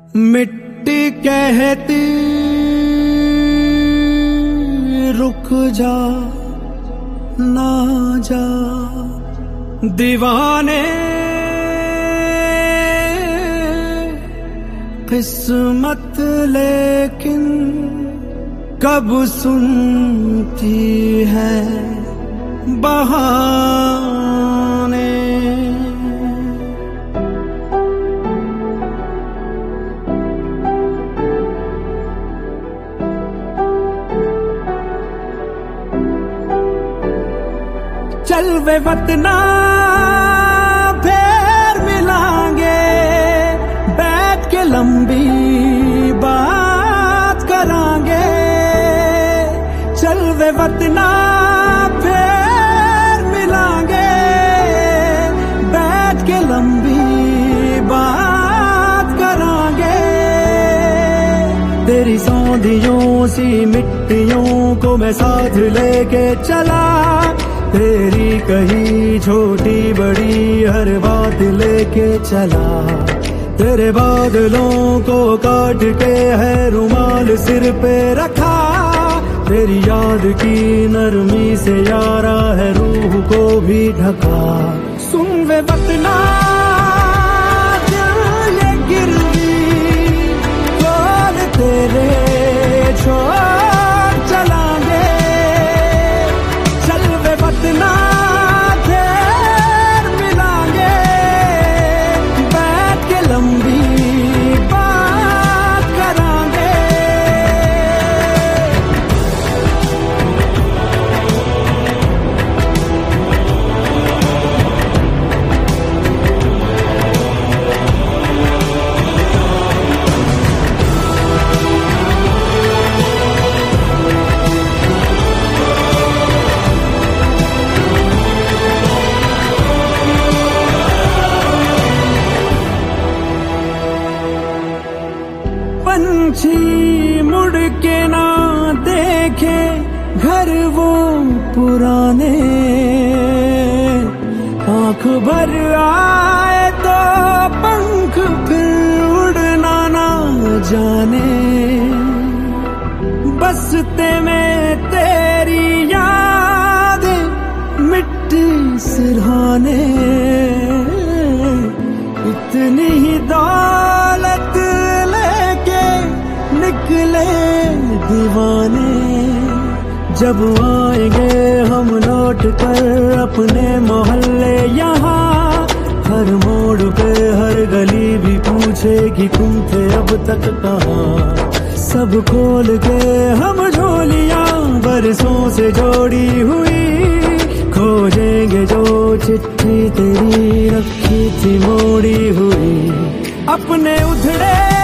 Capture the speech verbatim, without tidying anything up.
मिट्टी कहती रुक जा ना जा, दीवाने किस्मत लेकिन कब सुनती है बहाने। चल वे वतना फिर मिलांगे, बैठ के लंबी बात करांगे। चल वे वतना फिर मिलांगे, बैठ के लंबी बात करांगे। तेरी सौंधियों सी मिट्टियों को मैं साथ लेके चला, तेरी कही छोटी बड़ी हर बात लेके चला। तेरे बादलों को काट के है रुमाल सिर पे रखा, तेरी याद की नरमी से यारा है रूह को भी ढका। सुन वे वतना दिल ये गिरवी खोल तेरे छोड़ चलांगे। चल वे वतना फिर मिलांगे, बैठ के लंबी बात करांगे। पंछी मुड़ के ना देखे घर वो पुराने, आंख भर आए तो पंख फिर उड़ना ना जाने। बसते में तेरी याद मिट्टी सिरहाने, इतनी ही दौलत निकले दीवाने। जब आएंगे हम लौट कर अपने मोहल्ले यहाँ, हर मोड़ पे हर गली भी पूछेगी तुम थे अब तक कहाँ। सब खोल के हम झोलियाँ बरसों से जोड़ी हुई, खोजेंगे जो चिट्ठी तेरी रखी थी मोड़ी हुई। अपने उधड़े